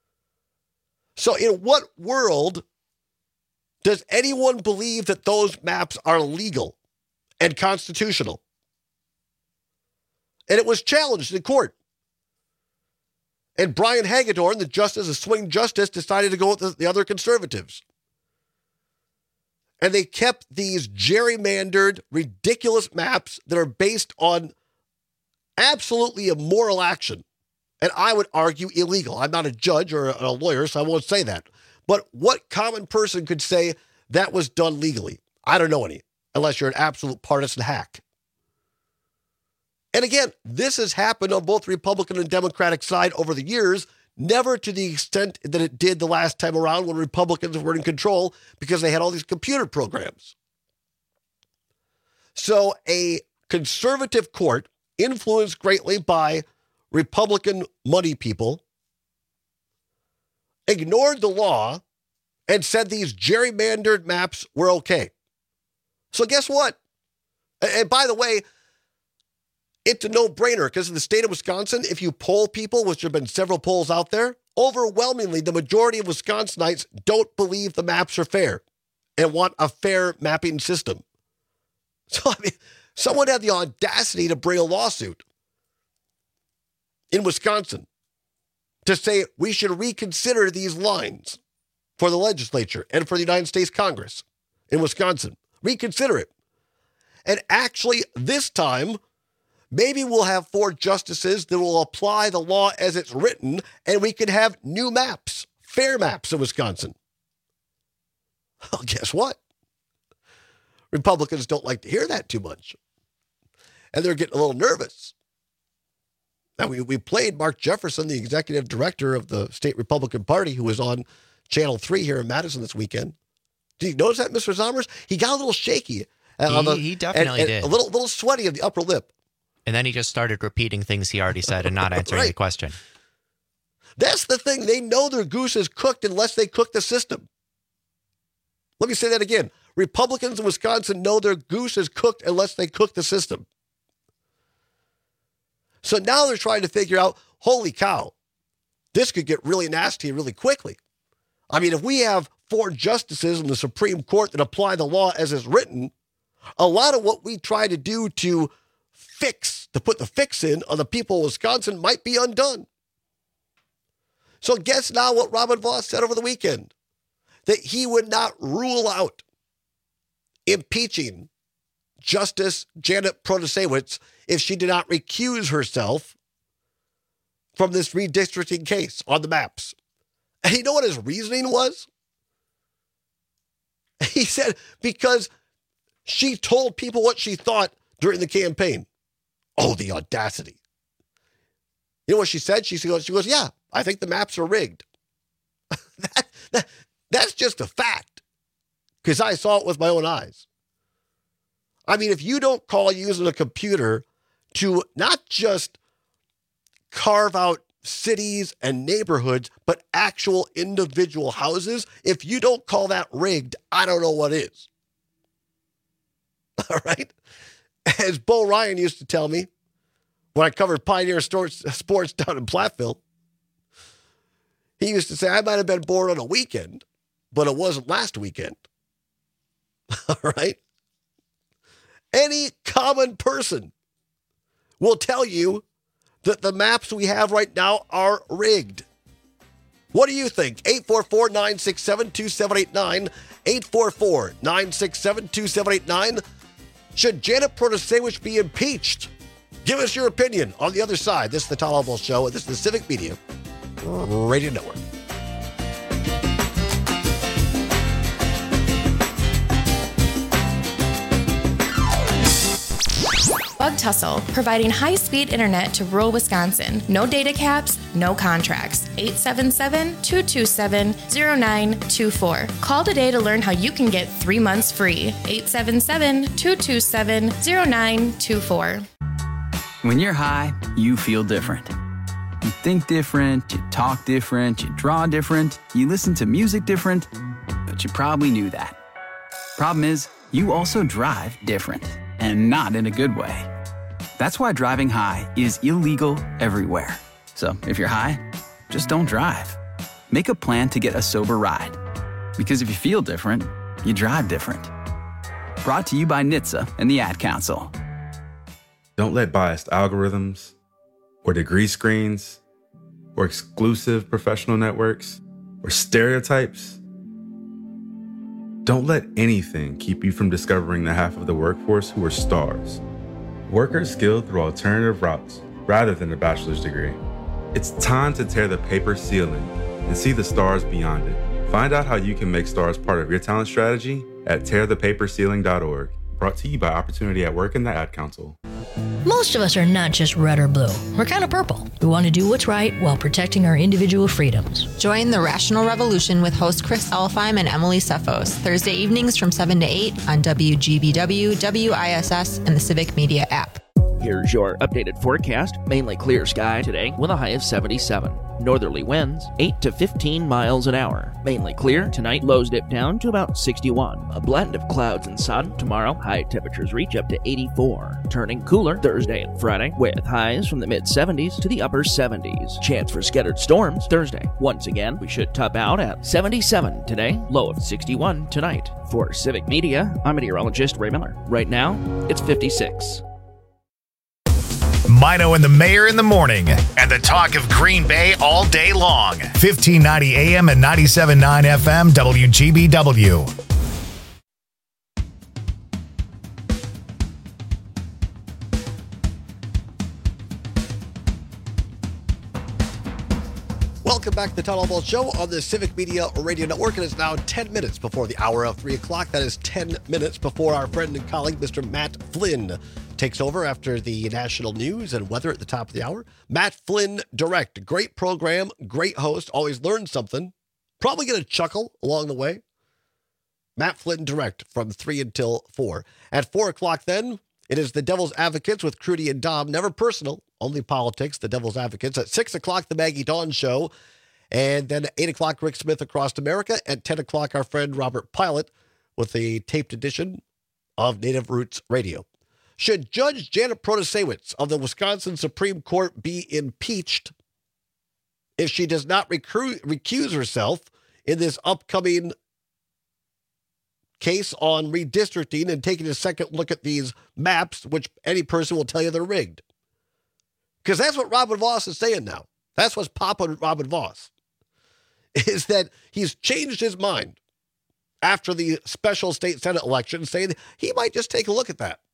So in what world does anyone believe that those maps are legal and constitutional? And it was challenged in court. And Brian Hagedorn, the justice, a swing justice, decided to go with the, the other conservatives. And they kept these gerrymandered, ridiculous maps that are based on absolutely immoral action. And I would argue illegal. I'm not a judge or a, a lawyer, so I won't say that. But what common person could say that was done legally? I don't know any, unless you're an absolute partisan hack. And again, this has happened on both Republican and Democratic side over the years, never to the extent that it did the last time around when Republicans were in control because they had all these computer programs. So a conservative court, influenced greatly by Republican money people, ignored the law and said these gerrymandered maps were okay. So guess what? And by the way, it's a no-brainer because in the state of Wisconsin, if you poll people, which there have been several polls out there, overwhelmingly, the majority of Wisconsinites don't believe the maps are fair and want a fair mapping system. So, I mean, someone had the audacity to bring a lawsuit in Wisconsin to say we should reconsider these lines for the legislature and for the United States Congress in Wisconsin. Reconsider it. And actually, this time, maybe we'll have four justices that will apply the law as it's written, and we can have new maps, fair maps in Wisconsin. Well, guess what? Republicans don't like to hear that too much. And they're getting a little nervous. Now, we, we played Mark Jefferson, the executive director of the state Republican Party, who was on Channel three here in Madison this weekend. Did you notice that, Mister Zommers? He got a little shaky. He, the, he definitely and, and did. A little, little sweaty of the upper lip. And then he just started repeating things he already said and not answering Right. the question. That's the thing. They know their goose is cooked unless they cook the system. Let me say that again. Republicans in Wisconsin know their goose is cooked unless they cook the system. So now they're trying to figure out, holy cow, this could get really nasty really quickly. I mean, if we have four justices in the Supreme Court that apply the law as it's written, a lot of what we try to do to fix, to put the fix in on the people of Wisconsin might be undone. So guess now what Robin Vos said over the weekend, that he would not rule out impeaching Justice Janet Protasewicz if she did not recuse herself from this redistricting case on the maps. And you know what his reasoning was? He said, because she told people what she thought during the campaign. Oh, the audacity. You know what she said? She goes, she goes, yeah, I think the maps are rigged. that, that, that's just a fact, because I saw it with my own eyes. I mean, if you don't call using a computer to not just carve out cities and neighborhoods, but actual individual houses, if you don't call that rigged, I don't know what is. All right? As Bo Ryan used to tell me when I covered Pioneer Sports, sports down in Platteville, he used to say, I might have been born on a weekend, but it wasn't last weekend. All right? Any common person will tell you that the maps we have right now are rigged. What do you think? eight four four, nine six seven, two seven eight nine. eight four four, nine six seven, two seven eight nine. Should Janet Protasewicz be impeached? Give us your opinion on the other side. This is the Tom Alville Show, and this is the Civic Media Radio Network. Bug Tussle, providing high-speed internet to rural Wisconsin. No data caps, no contracts. eight seven seven, two two seven, zero nine two four. Call today to learn how you can get three months free. eight seven seven, two two seven, zero nine two four. When you're high, you feel different. You think different, you talk different, you draw different, you listen to music different, but you probably knew that. Problem is, you also drive different. And not in a good way. That's why driving high is illegal everywhere. So if you're high, just don't drive. Make a plan to get a sober ride. Because if you feel different, you drive different. Brought to you by N H T S A and the Ad Council. Don't let biased algorithms or degree screens or exclusive professional networks or stereotypes. Don't let anything keep you from discovering the half of the workforce who are stars. Workers skilled through alternative routes rather than a bachelor's degree. It's time to tear the paper ceiling and see the stars beyond it. Find out how you can make stars part of your talent strategy at tear the paper ceiling dot org. Brought to you by Opportunity at Work and the Ad Council. Most of us are not just red or blue. We're kind of purple. We want to do what's right while protecting our individual freedoms. Join the Rational Revolution with host Chris Elfheim and Emily Cephos, Thursday evenings from seven to eight on W G B W, W I S S, and the Civic Media app. Here's your updated forecast. Mainly clear sky today with a high of seventy-seven. Northerly winds, eight to fifteen miles an hour. Mainly clear. Tonight, lows dip down to about sixty-one. A blend of clouds and sun. Tomorrow, high temperatures reach up to eighty-four. Turning cooler Thursday and Friday, with highs from the mid-seventies to the upper seventies. Chance for scattered storms Thursday. Once again, we should top out at seventy-seven today, low of sixty-one tonight. For Civic Media, I'm meteorologist Ray Miller. Right now, it's fifty-six. Mino and the Mayor in the morning, and the talk of Green Bay all day long. fifteen ninety A M and ninety-seven point nine F M, W G B W. Welcome back to the Todd Albaugh Show on the Civic Media Radio Network. It is now ten minutes before the hour of three o'clock. That is ten minutes before our friend and colleague, Mister Matt Flynn, takes over after the national news and weather at the top of the hour. Matt Flynn Direct. Great program, great host, always learn something. Probably get a chuckle along the way. Matt Flynn Direct from three until four. At four o'clock then, it is the Devil's Advocates with Crudy and Dom. Never personal, only politics, the Devil's Advocates. At six o'clock, the Maggie Dawn Show. And then at eight o'clock, Rick Smith Across America. At ten o'clock, our friend Robert Pilot with the taped edition of Native Roots Radio. Should Judge Janet Protasewicz of the Wisconsin Supreme Court be impeached if she does not recru- recuse herself in this upcoming case on redistricting and taking a second look at these maps, which any person will tell you they're rigged? Because that's what Robin Vos is saying now. That's what's popping Robin Vos, is that he's changed his mind after the special state Senate election, saying he might just take a look at that.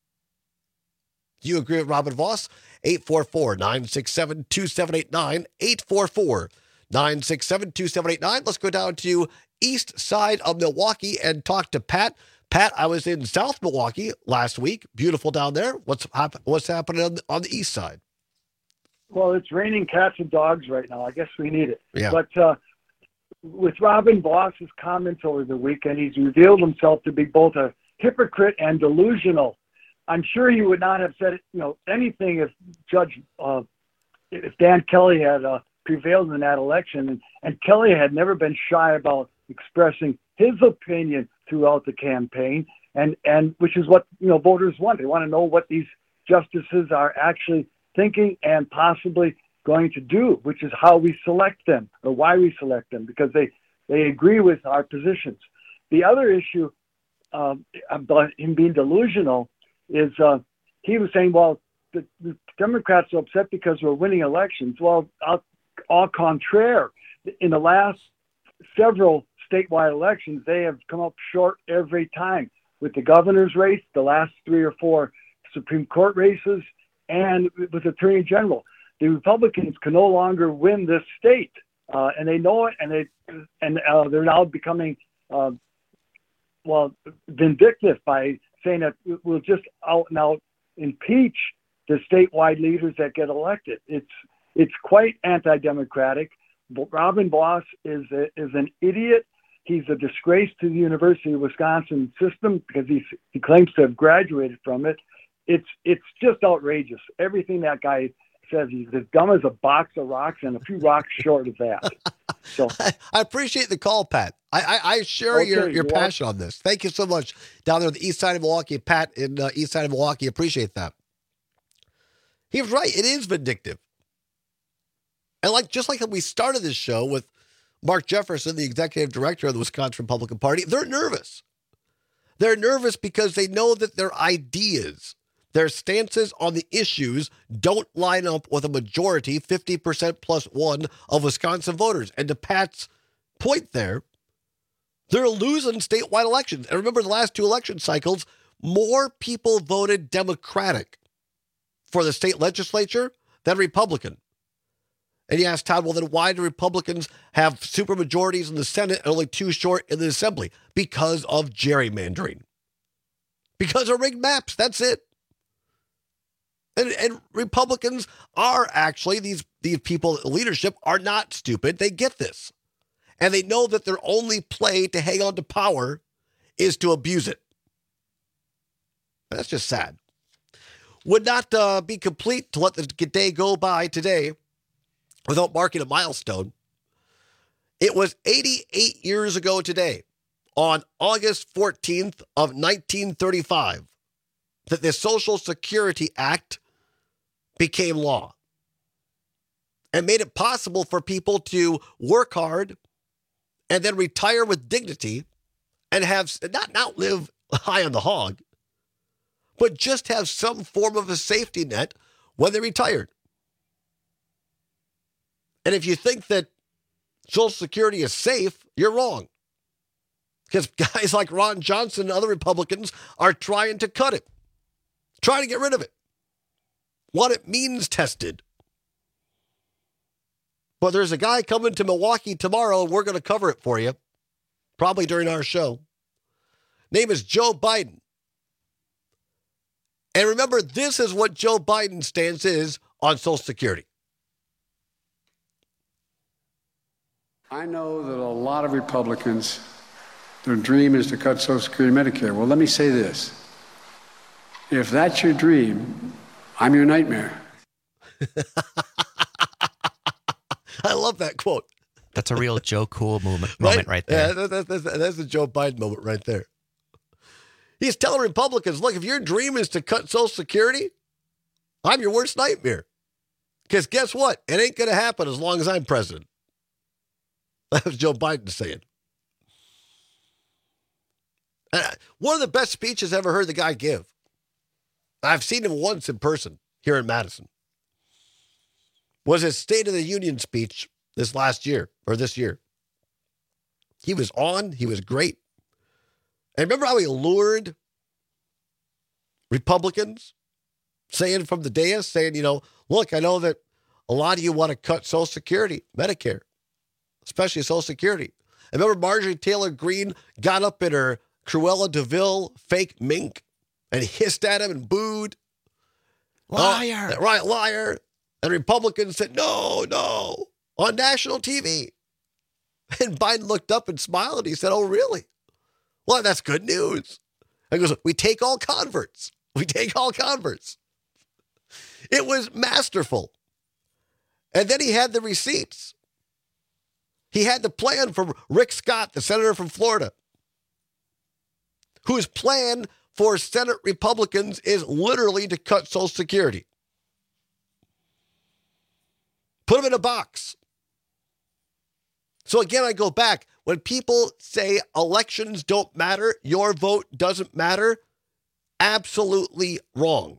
Do you agree with Robin Vos? eight four four, nine six seven, two seven eight nine, eight four four, nine six seven, two seven eight nine. Let's go down to east side of Milwaukee and talk to Pat. Pat, I was in South Milwaukee last week. Beautiful down there. What's, hap- what's happening on the, on the east side? Well, it's raining cats and dogs right now. I guess we need it. Yeah. But uh, with Robin Vos's comments over the weekend, he's revealed himself to be both a hypocrite and delusional. I'm sure he would not have said, you know, anything if Judge, uh, if Dan Kelly had uh, prevailed in that election, and, and Kelly had never been shy about expressing his opinion throughout the campaign, and and which is what, you know, voters want. They want to know what these justices are actually thinking and possibly going to do, which is how we select them or why we select them, because they they agree with our positions. The other issue um, about him being delusional is uh, he was saying, well, the, the Democrats are upset because we're winning elections. Well, au, au contraire, in the last several statewide elections, they have come up short every time with the governor's race, the last three or four Supreme Court races, and with the Attorney General. The Republicans can no longer win this state, uh, and they know it, and they and uh, they're now becoming uh, well vindictive by saying that we'll just out and out impeach the statewide leaders that get elected. It's it's quite anti-democratic. Robin Vos is a, is an idiot. He's a disgrace to the University of Wisconsin system because he's, he claims to have graduated from it. It's it's just outrageous. Everything that guy says, he's as dumb as a box of rocks and a few rocks short of that. So I, I appreciate the call, Pat. I I, I share okay, your, your passion on this. Thank you so much down there on the east side of Milwaukee. Pat in uh, east side of Milwaukee, appreciate that. He was right. It is vindictive. And like just like we started this show with Mark Jefferson, the executive director of the Wisconsin Republican Party, they're nervous. They're nervous because they know that their ideas, their stances on the issues don't line up with a majority, fifty percent plus one, of Wisconsin voters. And to Pat's point there, they're losing statewide elections. And remember, the last two election cycles, more people voted Democratic for the state legislature than Republican. And you ask Todd, well, then why do Republicans have supermajorities in the Senate and only two short in the Assembly? Because of gerrymandering. Because of rigged maps. That's it. And, and Republicans are actually, these, these people in leadership are not stupid. They get this. And they know that their only play to hang on to power is to abuse it. That's just sad. Would not uh, be complete to let the day go by today without marking a milestone. It was eighty-eight years ago today, on August fourteenth of nineteen thirty-five, that the Social Security Act became law and made it possible for people to work hard and then retire with dignity and have not, not live high on the hog, but just have some form of a safety net when they retired. And if you think that Social Security is safe, you're wrong. Because guys like Ron Johnson and other Republicans are trying to cut it, trying to get rid of it. Want it means tested. But there's a guy coming to Milwaukee tomorrow, and we're going to cover it for you, probably during our show. Name is Joe Biden. And remember, this is what Joe Biden's stance is on Social Security. I know that a lot of Republicans, their dream is to cut Social Security and Medicare. Well, let me say this. If that's your dream, I'm your nightmare. I love that quote. That's a real Joe Cool moment, moment right, right there. Yeah, that, that, that, that's the Joe Biden moment right there. He's telling Republicans, look, if your dream is to cut Social Security, I'm your worst nightmare. Because guess what? It ain't going to happen as long as I'm president. That was Joe Biden saying. Uh, one of the best speeches I ever heard the guy give. I've seen him once in person here in Madison. Was his State of the Union speech this last year, or this year. He was on. He was great. And remember how he lured Republicans, saying from the dais, saying, you know, look, I know that a lot of you want to cut Social Security, Medicare, especially Social Security. I remember Marjorie Taylor Greene got up in her Cruella DeVille fake mink and hissed at him and booed. Liar. Uh, right, liar. And Republicans said, no, no, on national T V. And Biden looked up and smiled and he said, oh, really? Well, that's good news. And he goes, we take all converts. We take all converts. It was masterful. And then he had the receipts. He had the plan from Rick Scott, the senator from Florida, whose plan for Senate Republicans is literally to cut Social Security. Put them in a box. So again, I go back. When people say elections don't matter, your vote doesn't matter, absolutely wrong.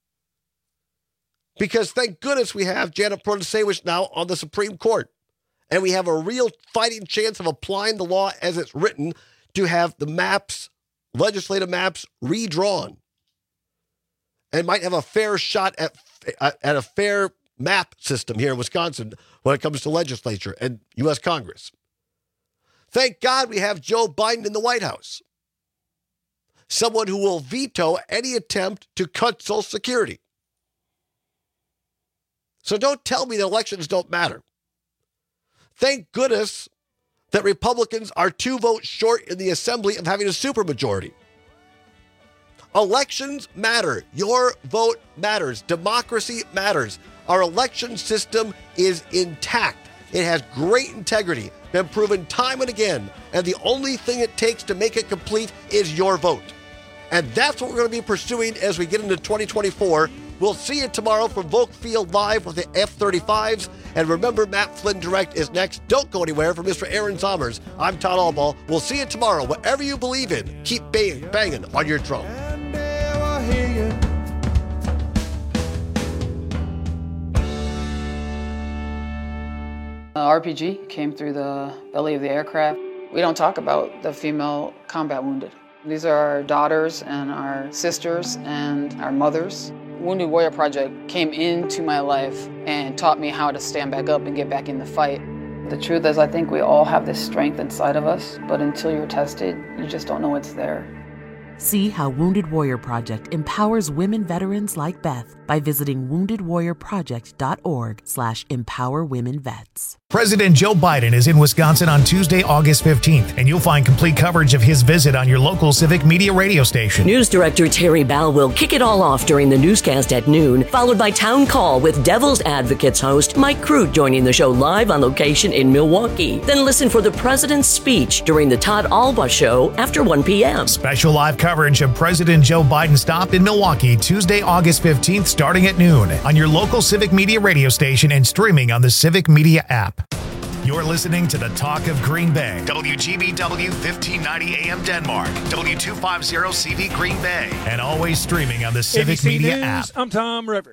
Because thank goodness we have Janet Protasewicz now on the Supreme Court. And we have a real fighting chance of applying the law as it's written to have the maps, legislative maps, redrawn. And might have a fair shot at, at a fair map system here in Wisconsin when it comes to legislature and U S Congress. Thank God we have Joe Biden in the White House. Someone who will veto any attempt to cut Social Security. So don't tell me the elections don't matter. Thank goodness that Republicans are two votes short in the Assembly of having a supermajority. Elections matter. Your vote matters. Democracy matters. Our election system is intact. It has great integrity, been proven time and again, and the only thing it takes to make it complete is your vote. And that's what we're going to be pursuing as we get into twenty twenty-four. We'll see you tomorrow from Volk Field Live with the F thirty-fives. And remember, Matt Flynn Direct is next. Don't go anywhere. For Mister Aaron Sommers, I'm Todd Albaugh. We'll see you tomorrow. Whatever you believe in, keep banging, banging on your drum. Uh, R P G came through the belly of the aircraft. We don't talk about the female combat wounded. These are our daughters and our sisters and our mothers. Wounded Warrior Project came into my life and taught me how to stand back up and get back in the fight. The truth is, I think we all have this strength inside of us, but until you're tested, you just don't know it's there. See how Wounded Warrior Project empowers women veterans like Beth by visiting wounded warrior project dot org slash empower women vets. President Joe Biden is in Wisconsin on Tuesday, August fifteenth, and you'll find complete coverage of his visit on your local Civic Media radio station. News Director Terry Bell will kick it all off during the newscast at noon, followed by Town Call with Devil's Advocates host Mike Crute joining the show live on location in Milwaukee. Then listen for the president's speech during the Todd Alba Show after one p.m. Special live coverage of President Joe Biden's stop in Milwaukee Tuesday, August fifteenth, starting at noon on your local Civic Media radio station and streaming on the Civic Media app. You're listening to the Talk of Green Bay. W G B W fifteen ninety A M Denmark. W two fifty C V Green Bay. And always streaming on the Civic A B C Media News, app. I'm Tom Rivers.